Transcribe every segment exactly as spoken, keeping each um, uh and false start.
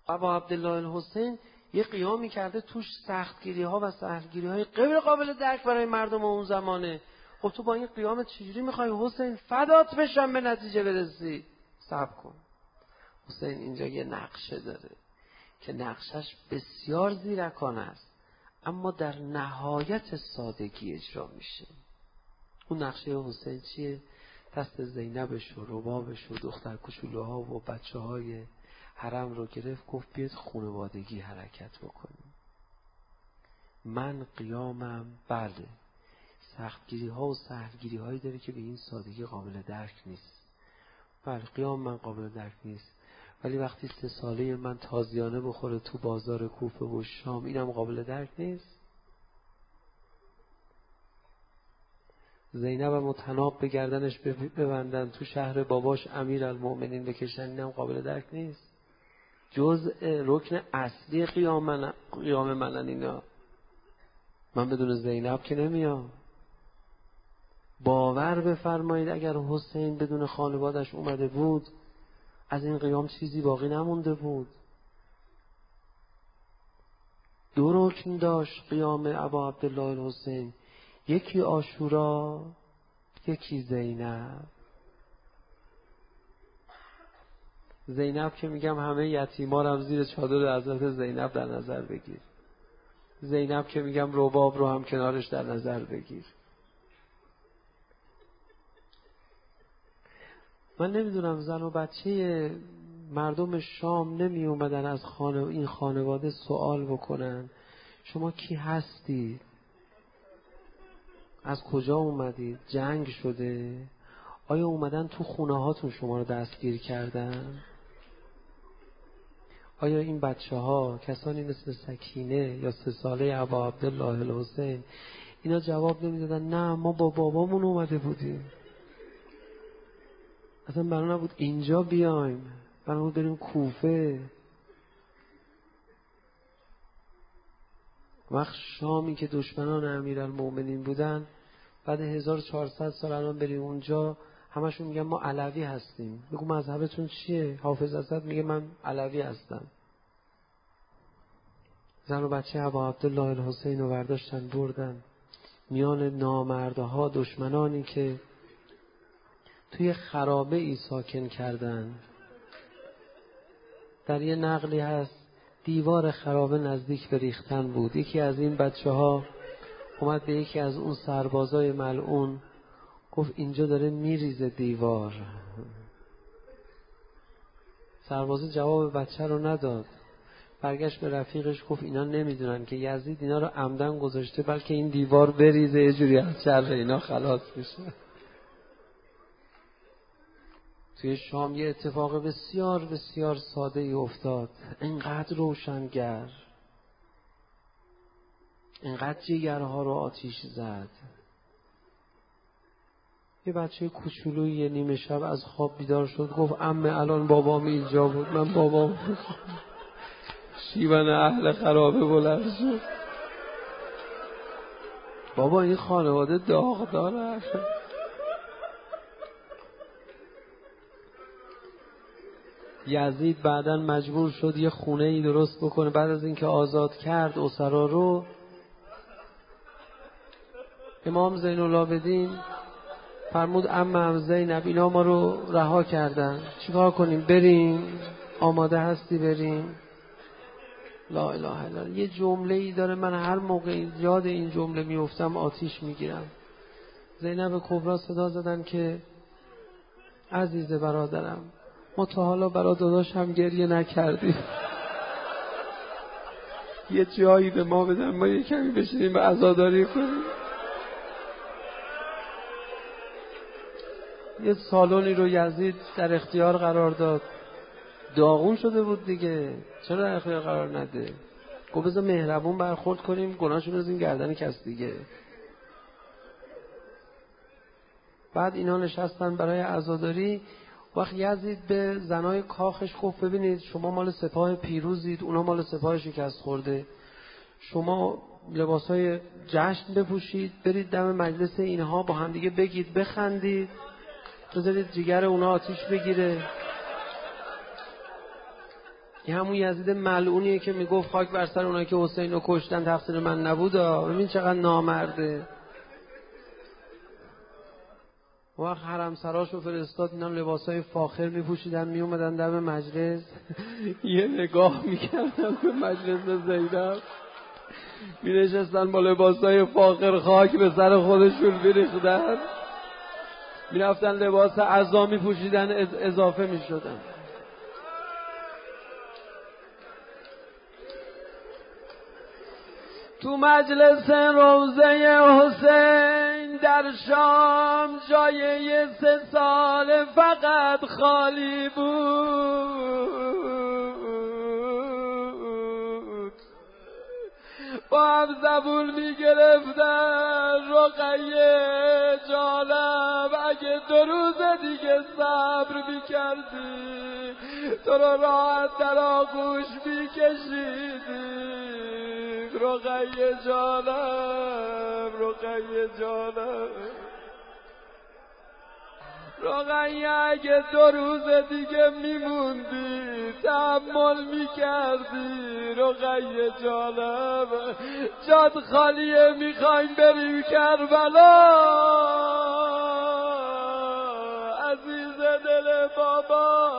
ابا عبدالله الحسین یه قیامی کرده توش سختگیری ها و سهلگیری های غیر قابل درک برای مردم اون زمانه. خب تو با این قیامت چجوری میخوای حسین فدات بشم به نتیجه برسی؟ صبر کن. حسین اینجا یه نقشه داره که نقشش بسیار زیرکانه است، اما در نهایت سادگی اجرا میشه. اون نقشه حسین چیه؟ دست زینبش و ربابش و دختر کوچولوها و بچه های حرم رو گرفت، گفت بیاید خانوادگی حرکت بکنیم. من قیامم بله سختگیری ها و سهلگیری هایی داره که به این سادگی قابل درک نیست. بله قیام من قابل درک نیست، ولی وقتی سه ساله من تازیانه بخوره تو بازار کوفه و شام، اینم قابل درک نیست. زینب و طناب به گردنش ببندن، تو شهر باباش امیرالمؤمنین بکشن، اینم قابل درک نیست. جزء رکن اصلی قیام من قیام منن اینا. من بدون زینب که نمیام. باور بفرمایید اگر حسین بدون خانوادش اومده بود، از این قیام چیزی باقی نمونده بود. دو رکن داشت قیام ابا عبدالله الحسین، یکی عاشورا، یکی زینب. زینب که میگم همه یتیمارم زیر چادر حضرت زینب در نظر بگیر. زینب که میگم رباب رو هم کنارش در نظر بگیر. من نمیدونم زن و بچه مردم شام نمی اومدن از خانه این خانواده سوال بکنن شما کی هستی؟ از کجا اومدید؟ جنگ شده؟ آیا اومدن تو خونه هاتون شما رو دستگیر کردن؟ آیا این بچه ها کسانی مثل سکینه یا سه ساله ابا عبدالله الحسین اینا جواب نمیدادن نه ما با بابامون اومده بودیم، اصلا برای نبود اینجا بیایم، برای نبود بریم کوفه. وقت شامی که دشمنان امیرالمؤمنین بودن، بعد هزار و چهارصد سال الان بریم اونجا، همشون میگن ما علوی هستیم. بگو مذهبتون چیه؟ حافظ اسد میگه من علوی هستم. زن و بچه ابا عبدالله الحسین رو برداشتن بردن میان نامردها، دشمنانی که توی خرابه ای ساکن کردن. در یه نقلی هست دیوار خرابه نزدیک به ریختن بود. یکی از این بچه ها اومد به یکی از اون سربازای ملعون گفت اینجا داره میریزه دیوار. سربازه جواب بچه رو نداد، برگشت به رفیقش گفت اینا نمیدونن که یزید اینا رو عمدن گذاشته بلکه این دیوار بریزه یه جوری از شر اینا خلاص بشه. توی شام یه اتفاق بسیار بسیار ساده ای افتاد، اینقدر روشنگر، اینقدر جگرها رو آتیش زد. یه بچه کوچولوی یه نیمه شب از خواب بیدار شد، گفت عمه الان بابام اینجا بود، من بابام شیون اهل خرابه بلند شد. بابا این خانواده داغداره. یزید بعداً مجبور شد یه خونه ای درست بکنه. بعد از اینکه آزاد کرد اسرا رو، امام زین العابدین فرمود عمم زینب اینا ما رو رها کردن، چیکار کنیم؟ بریم؟ آماده هستی بریم؟ لا اله الا الله. یه جمله ای داره من هر موقع یاد این جمله میافتم آتیش میگیرم. زینب کبرا صدا زدن که عزیز برادرم ما تا حالا برای داداش هم گریه نکردیم، یه جایی به ما بدن ما یه کمی بشینیم عزاداری کنیم. یه سالونی رو یزید در اختیار قرار داد، داغون شده بود دیگه، چرا در اختیار قرار نده؟ گفت بذار مهربون برخورد کنیم، گناهشو بزنیم گردن کس دیگه. بعد اینا نشستن برای عزاداری. وقت یزید به زنای کاخش گفت ببینید شما مال سپاه پیروزید، اونا مال سپاه شکست خورده، شما لباسای جشن بپوشید، برید دم مجلس اینها با هم دیگه بگید بخندید، بذارید جگر اونا آتیش بگیره. این همون یزید ملعونیه که میگفت خاک بر سر اونایی که حسین رو کشتن تقصیر من نبود. ببین چقدر نامرده. وقت حرم سراشو فرستاد، اینا لباسای فاخر میپوشیدن میومدن در مجلس یه نگاه میکردن به مجلس زینب، مینشستن با لباسای فاخر خاک به سر خودشون میریختن، میرفتن لباس عزا میپوشیدن اضافه میشدن. تو مجلس روضه حسین در شام جای یه سه سال فقط خالی بود. با هم زبون می گرفتن رقیه جانم اگه دو روز دیگه صبر می کردی تو رو راحت در آغوش می کشیدی. رقیه جانم رقیه جانم رقیه اگه دو روز دیگه میموندی تحمل میکردی. رقیه جانم جاد خالیه میخوایم بریم کربلا. عزیز دل بابا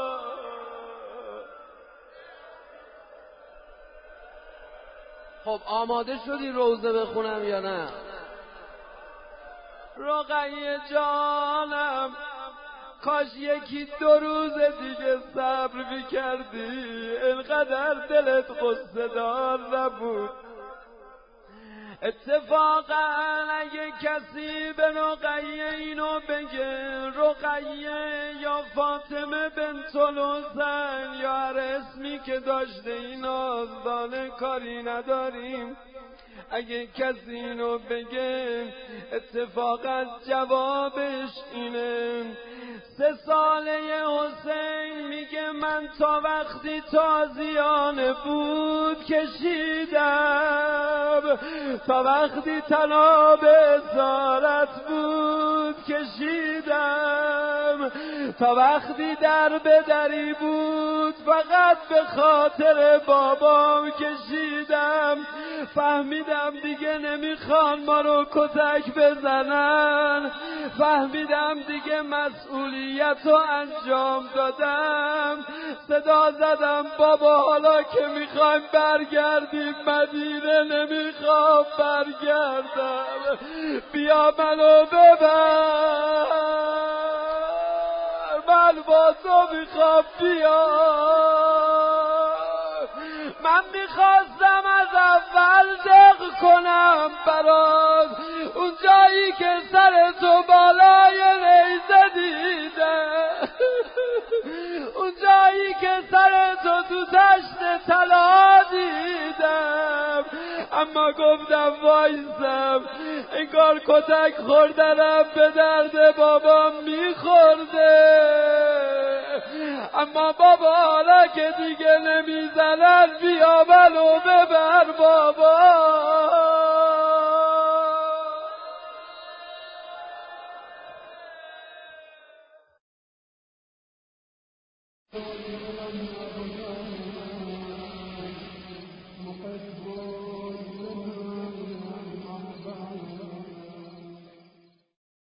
خب آماده شدی روضه بخونم یا نه؟ رقیه جانم کاش یکی دو روز دیگه صبر میکردی، اینقدر دلت غصه دار نبود. اتفاقا اگه کسی به رقیه اینو بگه رقیه یا فاطمه بنت الحسین یا هر اسمی که داشته این آزدانه کاری نداریم، اگه کسی اینو بگه اتفاقا جوابش اینه. سه ساله حسین میگه من تا وقتی تازیانه بود کشیدم، تا وقتی تناب اسارت بود کشیدم، تا وقتی در به دری بود فقط به خاطر بابام کشیدم. فهمیدم دیگه نمیخوان ما رو کتک بزنن، فهمیدم دیگه مسئولیت رو انجام دادم. صدا زدم بابا حالا که میخوایم برگردیم مدینه نمیخوام برگردم، بیا منو ببر، من با تو میخوام بیا. من میخواستم از اول دق کنم برات اون جایی که سر تو بالای نیزه دیدم، اون جایی که سر تو تو تشت طلا دیدم، اما گفتم وایسم انگار کتک خوردنم به درد بابام میخورده. اما بابا حالا که دیگه نمیزنن بیا منو ببر بابا.